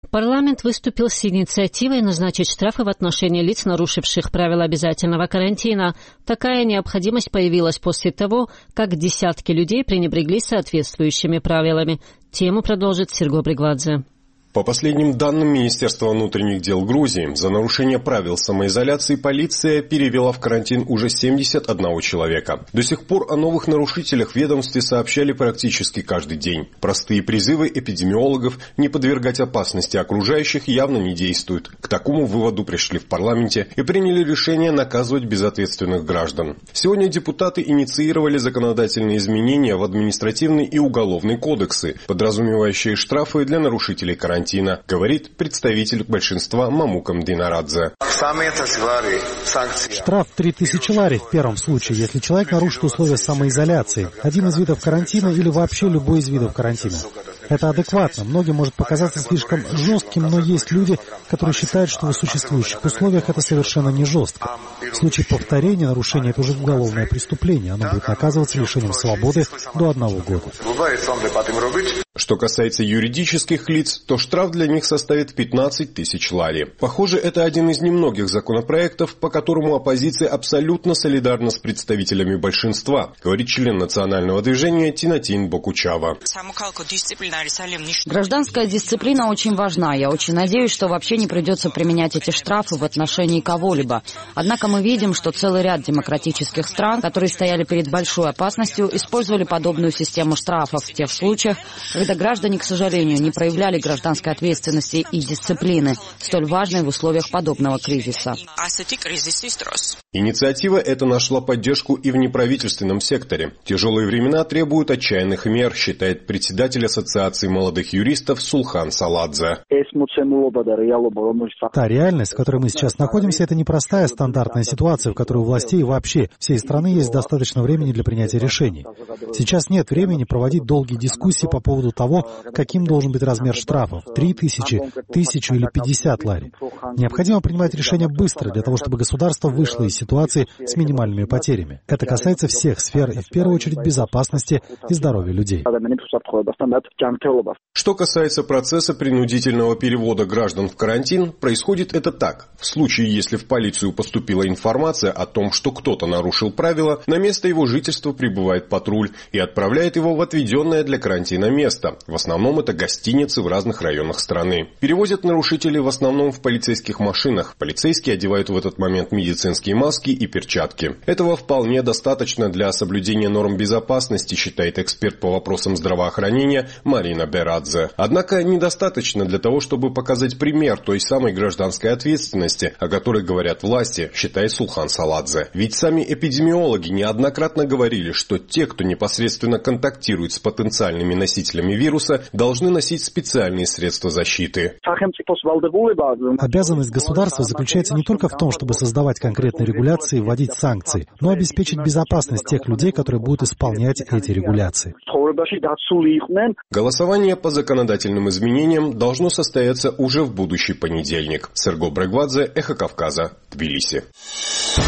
Парламент выступил с инициативой назначить штрафы в отношении лиц, нарушивших правила обязательного карантина. Такая необходимость появилась после того, как десятки людей пренебрегли соответствующими правилами. Тему продолжит Серго Бригвадзе. По последним данным Министерства внутренних дел Грузии, за нарушение правил самоизоляции полиция перевела в карантин уже 71 человека. До сих пор о новых нарушителях в ведомстве сообщали практически каждый день. Простые призывы эпидемиологов не подвергать опасности окружающих явно не действуют. К такому выводу пришли в парламенте и приняли решение наказывать безответственных граждан. Сегодня депутаты инициировали законодательные изменения в административный и уголовный кодексы, подразумевающие штрафы для нарушителей карантина, говорит представитель большинства Мамукам Динарадзе. Штраф 3000 лари в первом случае, если человек нарушит условия самоизоляции, один из видов карантина или вообще любой из видов карантина. Это адекватно. Многим может показаться слишком жестким, но есть люди, которые считают, что в существующих условиях это совершенно не жестко. В случае повторения нарушения это уже уголовное преступление. Оно будет наказываться лишением свободы до 1 года. Что касается юридических лиц, то штраф для них составит 15 тысяч лари. Похоже, это один из немногих законопроектов, по которому оппозиция абсолютно солидарна с представителями большинства, говорит член национального движения Тинатин Бокучава. Гражданская дисциплина очень важна. Я очень надеюсь, что вообще не придется применять эти штрафы в отношении кого-либо. Однако мы видим, что целый ряд демократических стран, которые стояли перед большой опасностью, использовали подобную систему штрафов в тех случаях, когда граждане, к сожалению, не проявляли гражданской ответственности и дисциплины, столь важной в условиях подобного кризиса. Инициатива эта нашла поддержку и в неправительственном секторе. Тяжелые времена требуют отчаянных мер, считает председатель Ассоциации молодых юристов Сулхан Саладзе. Та реальность, в которой мы сейчас находимся, это непростая стандартная ситуация, в которой у властей и вообще всей страны есть достаточно времени для принятия решений. Сейчас нет времени проводить долгие дискуссии по поводу того, каким должен быть размер штрафов – 3000, 1000 или 50 лари. Необходимо принимать решения быстро, для того, чтобы государство вышло из ситуации с минимальными потерями. Это касается всех сфер и в первую очередь безопасности и здоровья людей. Что касается процесса принудительного перевода граждан в карантин, происходит это так. В случае, если в полицию поступила информация о том, что кто-то нарушил правила, на место его жительства прибывает патруль и отправляет его в отведенное для карантина место. В основном это гостиницы в разных районах страны. Перевозят нарушителей в основном в полицейских машинах. Полицейские одевают в этот момент медицинские маски и перчатки. Этого вполне достаточно для соблюдения норм безопасности, считает эксперт по вопросам здравоохранения Марина Берадзе. Однако недостаточно для того, чтобы показать пример той самой гражданской ответственности, о которой говорят власти, считает Сулхан Саладзе. Ведь сами эпидемиологи неоднократно говорили, что те, кто непосредственно контактирует с потенциальными носителями вируса, должны носить специальные средства защиты. Обязанность государства заключается не только в том, чтобы создавать конкретные регуляции и вводить санкции, но и обеспечить безопасность тех людей, которые будут исполнять эти регуляции. Голосование по законодательным изменениям должно состояться уже в будущий понедельник. Серго Бригвадзе, Эхо Кавказа, Тбилиси.